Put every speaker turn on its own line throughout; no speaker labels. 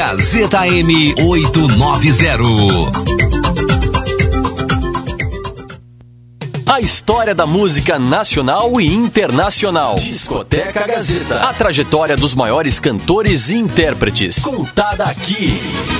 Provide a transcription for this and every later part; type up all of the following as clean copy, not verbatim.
Gazeta M890.
A história da música nacional e internacional. Discoteca Gazeta. A trajetória dos maiores cantores e intérpretes. Contada aqui.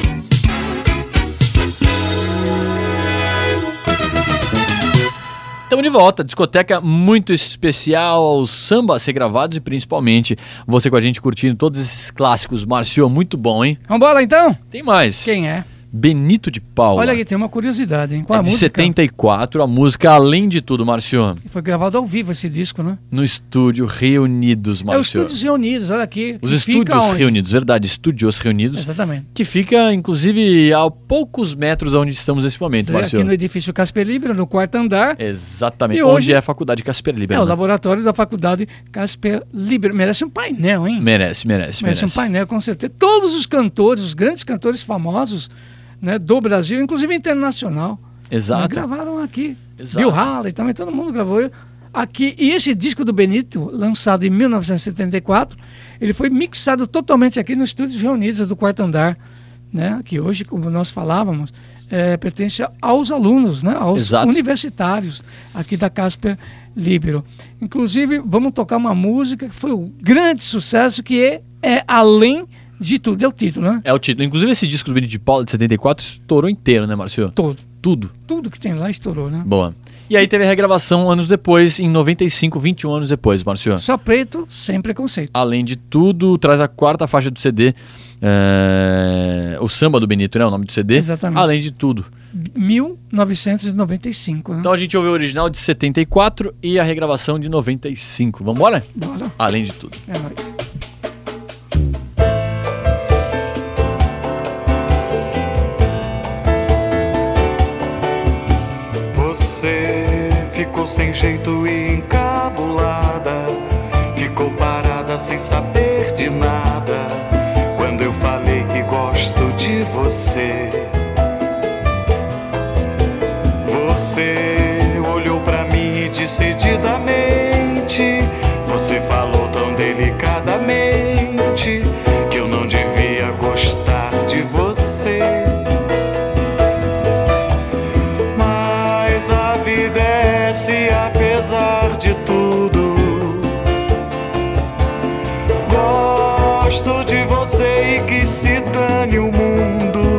Estamos de volta, discoteca muito especial, aos sambas regravados e principalmente você com a gente curtindo todos esses clássicos. Márcio, muito bom, hein?
Vambora então?
Tem mais.
Quem é?
Benito de Paula.
Olha aqui, tem uma curiosidade, hein? Qual a
de
música?
74, a música Além de Tudo, Márcio.
Foi gravado ao vivo esse disco, né?
No estúdio Reunidos, Márcio.
É os Estúdios Reunidos, olha aqui.
Os Estúdios Reunidos, verdade, Estúdios Reunidos.
Exatamente.
Que fica, inclusive, a poucos metros onde estamos nesse momento, Márcio.
Aqui no edifício Casper Libero, no 4º andar.
Exatamente,
E
onde
hoje
é a faculdade Casper Libero.
É o laboratório da faculdade Casper Libero. Merece um painel, hein?
Merece
um painel, com certeza. Todos os cantores, os grandes cantores famosos, né, do Brasil, inclusive internacional.
Exato.
Gravaram aqui.
Exato.
Bill Haley também, todo mundo gravou aqui. E esse disco do Benito, lançado em 1974, ele foi mixado totalmente aqui nos Estúdios Reunidos do 4º andar, né, que hoje, como nós falávamos, pertence aos alunos, né, aos
Exato.
universitários aqui da Casper Libero. Inclusive, vamos tocar uma música que foi um grande sucesso, que é Além de Tudo, é o título, né?
É o título. Inclusive esse disco do Benito de Paula de 74 estourou inteiro, né, Márcio?
Todo.
Tudo.
Tudo que tem lá estourou, né?
Boa. E aí teve a regravação anos depois, em 95, 21 anos depois, Márcio.
Só preto, sem preconceito.
Além de Tudo, traz a 4ª faixa do CD, o samba do Benito, né? O nome do CD.
Exatamente.
Além de Tudo.
1995, né?
Então a gente ouviu o original de 74 e a regravação de 95. Vamos embora?
Bora.
Além de Tudo.
É nóis.
Você ficou sem jeito e encabulada, ficou parada sem saber de nada. Quando eu falei que gosto de você, você olhou pra mim e decididamente, você falou tão delicadamente que eu não devia gostar de você. Mas a vida é se apesar de tudo. Gosto de você e que se dane o mundo.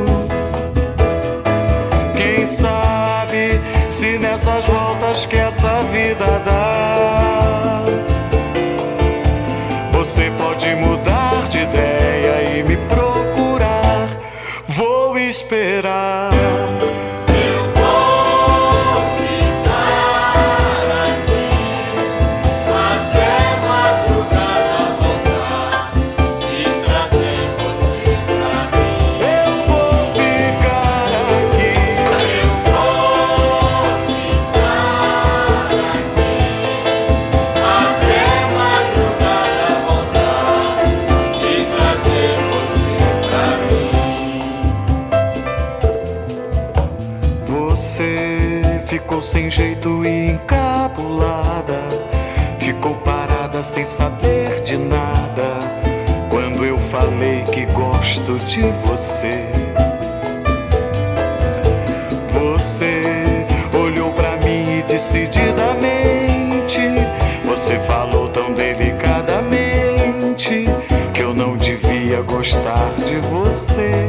Quem sabe se nessas voltas que essa vida dá, você pode mudar de ideia e me procurar. Vou esperar. Ficou sem jeito e encabulada, ficou parada sem saber de nada. Quando eu falei que gosto de você, você olhou pra mim e decididamente, você falou tão delicadamente que eu não devia gostar de você.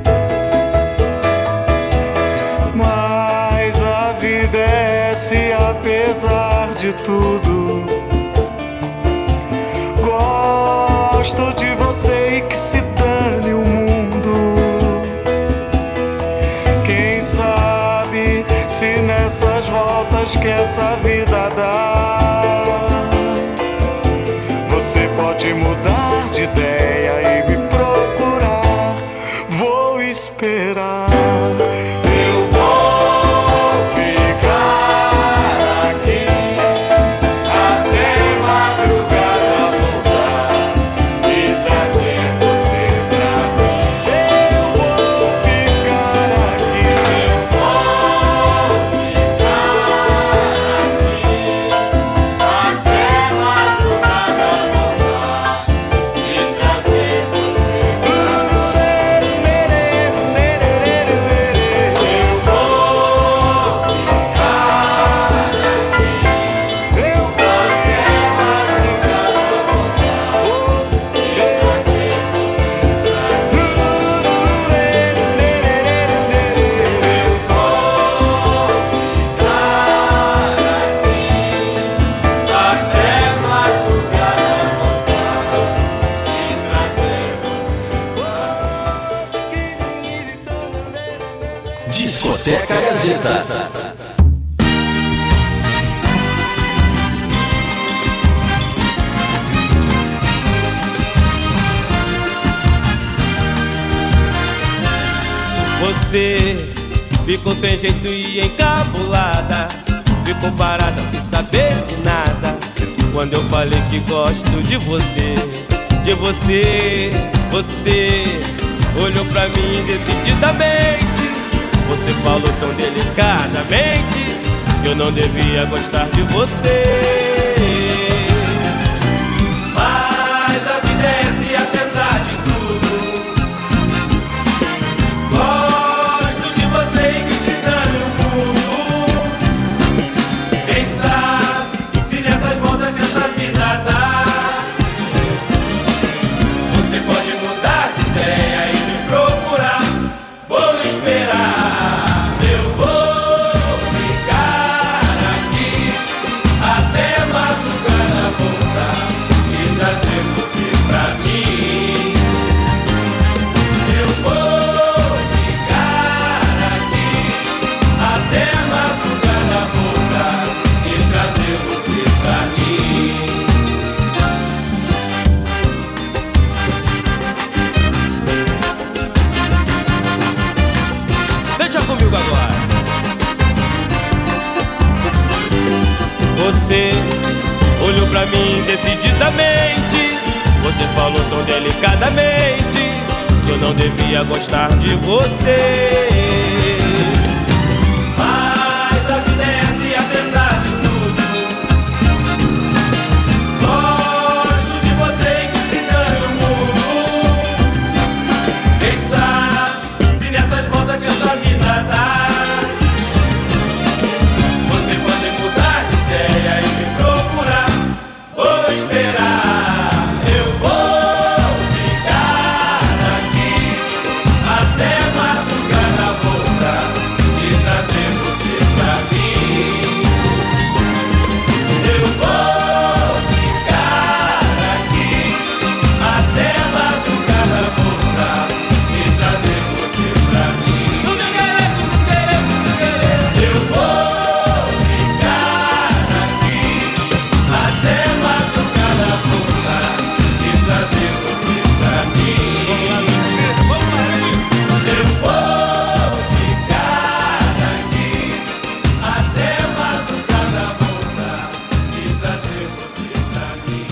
Se apesar de tudo, gosto de você e que se dane o mundo. Quem sabe se nessas voltas que essa vida dá, você pode mudar de ideia e me procurar. Vou esperar.
Discoteca Gazeta.
Você ficou sem jeito e encabulada, ficou parada sem saber de nada. Quando eu falei que gosto de você, você olhou pra mim decididamente. Você falou tão delicadamente que eu não devia gostar de você. Mas a vida é essa e apesar de tudo, gosto de você e que se dane o mundo. Quem sabe se nessas voltas que essa vida dá, você pode mudar de ideia e me procurar. Vou esperar, eu vou ficar aqui até madrugada voltar e trazer você pra mim. Eu vou ficar aqui até madrugada voltar e trazer você pra mim. Deixa comigo agora. Você olhou pra mim decididamente. Você falou tão delicadamente que eu não devia gostar de você. Mas a vida é essa e apesar de tudo, gosto de você e que se dane o mundo. Quem sabe se nessas voltas que essa vida dá, você pode mudar de ideia e me procurar. Vou esperar, eu vou ficar aqui até madrugada voltar e trazer você pra mim. Eu vou ficar aqui até madrugada voltar e trazer você pra mim. Não me querer. Eu vou ficar aqui até madrugada voltar e trazer você pra mim. Eu vou ficar aqui até madrugada voltar e trazer você pra mim.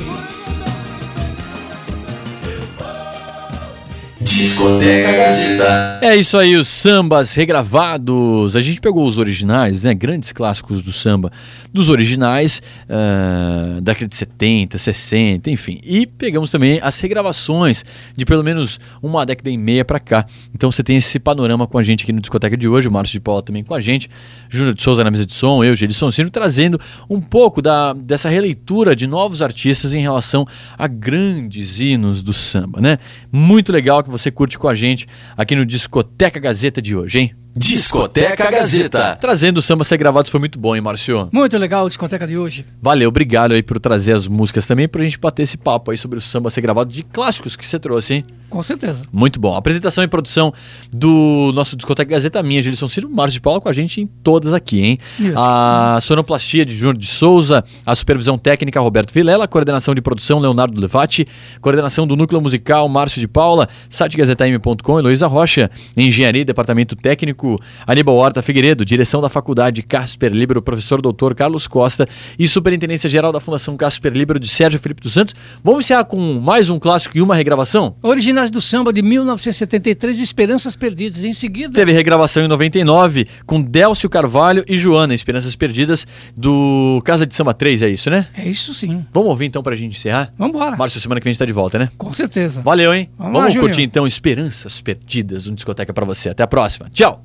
Discoteca Gazeta.
É isso aí, os sambas regravados. A gente pegou os originais, né? Grandes clássicos do samba, dos originais, década de 70, 60, enfim. E pegamos também as regravações de pelo menos uma década e meia pra cá. Então você tem esse panorama com a gente aqui no Discoteca de hoje, o Márcio de Paula também com a gente, Júnior de Souza na mesa de som, eu, Gelson Ciro, trazendo um pouco dessa releitura de novos artistas em relação a grandes hinos do samba, né? Muito legal que você curte com a gente aqui no Discoteca Gazeta de hoje, hein?
Discoteca Gazeta.
Trazendo sambas regravados foi muito bom, hein, Márcio?
Muito legal a discoteca de hoje.
Valeu, obrigado aí por trazer as músicas também, pra gente bater esse papo aí sobre o samba ser gravado de clássicos que você trouxe, hein?
Com certeza.
Muito bom. Apresentação e produção do nosso Discoteca Gazeta, minha, Gelson Ciro, Márcio de Paula com a gente em todas aqui, hein?
Isso.
A sonoplastia de Júnior de Souza, a supervisão técnica Roberto Vilela, a coordenação de produção Leonardo Levati, coordenação do núcleo musical Márcio de Paula, site gazetam.com, Heloísa Rocha, engenharia e departamento técnico Aníbal Horta Figueiredo, direção da faculdade Casper Libero, professor doutor Carlos Costa e superintendência geral da Fundação Casper Libero de Sérgio Felipe dos Santos. Vamos encerrar com mais um clássico e uma regravação?
Originais do samba de 1973, Esperanças Perdidas. Em seguida,
teve regravação em 99 com Délcio Carvalho e Joana, Esperanças Perdidas, do Casa de Samba 3, é isso, né?
É isso sim.
Vamos ouvir então pra gente encerrar?
Vamos embora.
Márcio, semana que vem a gente tá de volta, né?
Com certeza.
Valeu, hein?
Vamos lá,
curtir
Júnior.
então Esperanças Perdidas, um discoteca pra você. Até a próxima. Tchau!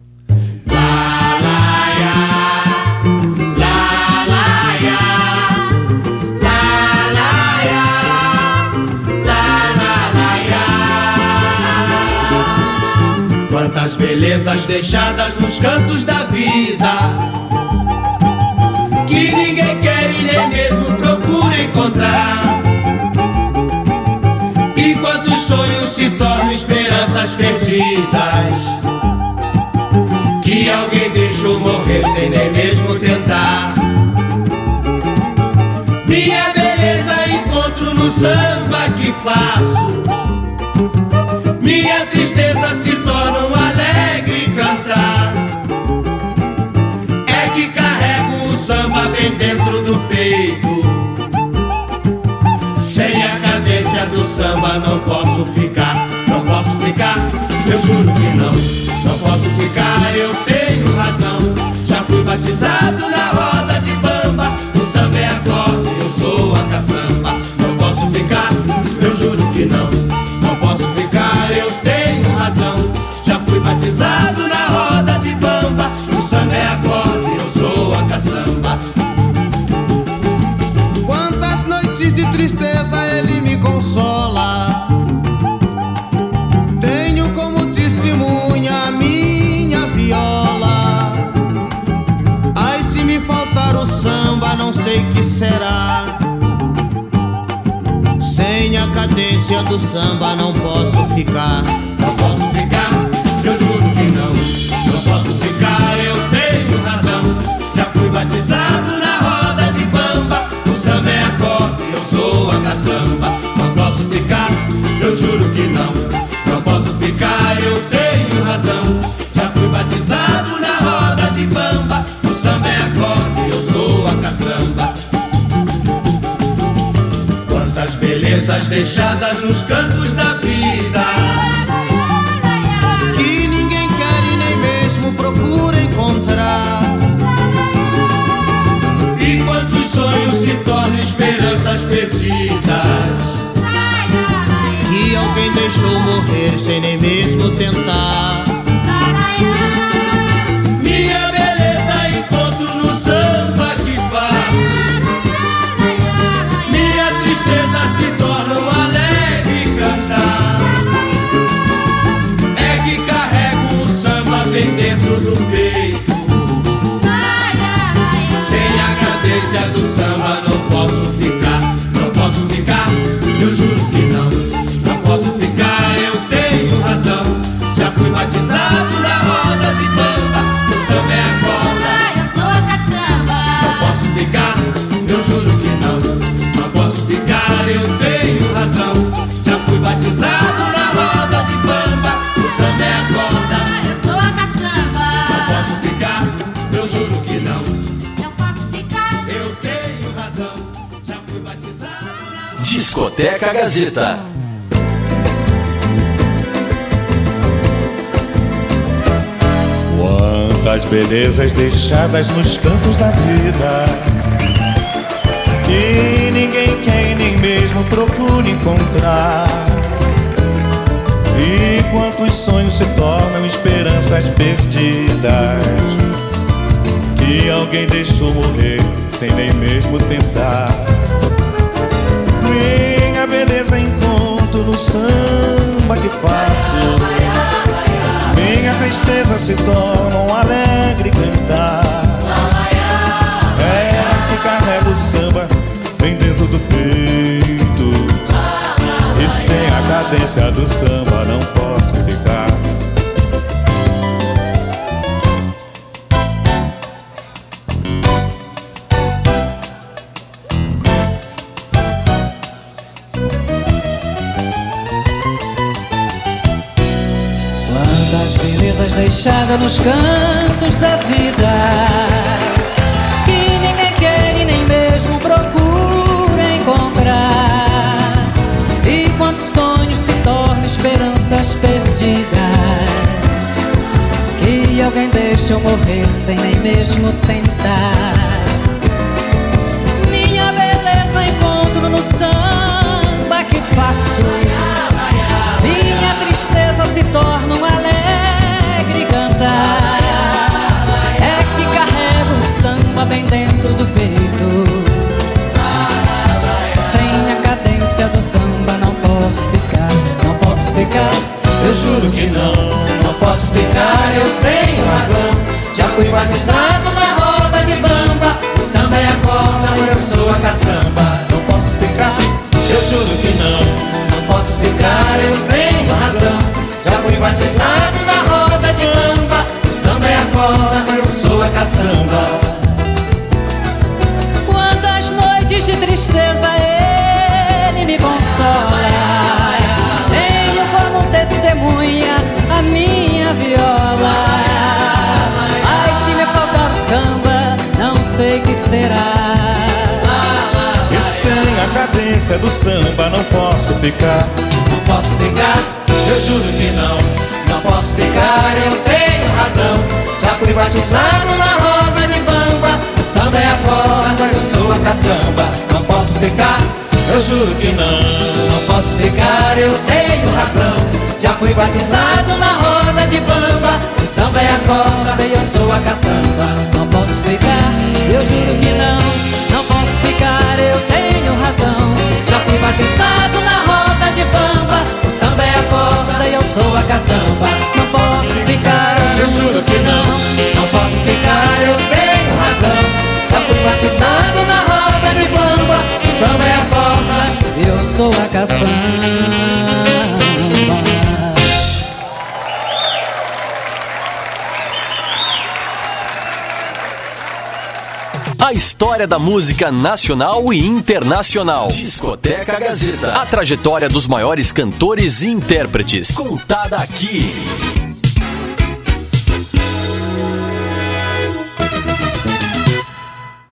Quantas belezas deixadas nos cantos da vida, que ninguém quer e nem mesmo procura encontrar. E quantos sonhos se tornam esperanças perdidas, que ao samba que faço. Minha tristeza se torna um alegre cantar. É que carrego o samba bem dentro do peito. Sem a cadência do samba não posso ficar, não posso ficar, eu juro que não posso ficar, eu tenho razão. Já fui batizado na roda de bamba, o samba é acorde, eu sou a caçamba. Não posso ficar, eu juro que não posso ficar, eu tenho razão. Já fui batizado na roda de bamba, o samba é acorde, eu sou a caçamba.
Quantas noites de tristeza ele me consola. Tenho como testemunha a minha viola. Ai, se me faltar o samba, não sei que será. Sem a cadência do samba não posso ficar.
Não posso ficar, eu juro que não posso ficar, eu tenho razão. Já fui batizado na roda de bamba, o samba é acorde, eu sou a caçamba. Não posso ficar, eu juro que não posso ficar, eu tenho razão. Já fui batizado na roda de bamba, o samba é acorde, eu sou a caçamba. Quantas belezas deixadas nos cantos da vida,
que ninguém quer e nem mesmo procura encontrar.
e quantos sonhos se tornam esperanças perdidas.
Que alguém deixou morrer sem nem mesmo tentar.
Minha beleza encontro no samba que faço. Minha tristeza se torna um alegre cantar. É que carrego o samba bem dentro do peito. Sem a cadência do samba não posso ficar, não posso ficar, eu juro que não posso ficar, eu tenho razão. Já fui batizado na roda de bamba, o samba é a corda,
eu sou a caçamba.
não posso ficar, eu juro que não posso ficar, eu tenho razão. Já fui batizado na roda de bamba, o samba é a corda,
Eu sou a caçamba.
não posso ficar, eu juro que não
posso ficar.
eu tenho razão. Já fui batizado na roda.
Discoteca Gazeta.
Quantas belezas deixadas nos cantos da vida, que ninguém quer e nem mesmo procura encontrar. E quantos sonhos se tornam esperanças perdidas, que alguém deixou morrer sem nem mesmo tentar. Minha beleza encontro no samba que faço. Minha tristeza se torna um alegre cantar. É que carrego o samba bem dentro do peito. E sem a cadência do samba não posso ficar.
Quantas belezas deixadas nos cantos da vida, que ninguém quer e nem mesmo procura encontrar. E quantos sonhos se tornam esperanças perdidas, que alguém deixou morrer sem nem mesmo tentar. Minha beleza encontro no samba que faço. Minha tristeza se torna um alegre cantar. É que carrego o samba bem dentro do peito. Sem a cadência do samba não posso ficar, não posso ficar.
Eu juro que não posso ficar, eu tenho razão. Já fui batizado na roda de bamba, o samba é a corda, eu sou a caçamba. Não posso ficar, eu juro que não posso ficar, eu tenho razão. Já fui batizado na roda de bamba, o samba é a corda, eu sou a caçamba.
Quantas noites de tristeza ele me consola. Tenho como testemunha a minha viola. Ai, se me faltar o samba, não sei que será.
E sem a cadência do samba não posso ficar.
Não posso ficar, eu juro que não posso ficar, eu tenho razão. Já fui batizado na roda de bamba. O samba é a corda, eu sou a caçamba. Não posso ficar, eu juro que não posso ficar, eu tenho razão. Já fui batizado na roda de bamba. O samba é a corda, eu sou a caçamba.
Não posso ficar, eu juro que não posso ficar, eu tenho razão.
Já fui batizado na roda de bamba. O samba é a corda e eu sou a caçamba.
Não posso ficar,
eu juro que não posso ficar, eu tenho razão. Já fui batizado na roda de bamba. O samba é a corda,
eu sou a caçamba.
A história da música nacional e internacional. Discoteca Gazeta. A trajetória dos maiores cantores e intérpretes. Contada aqui.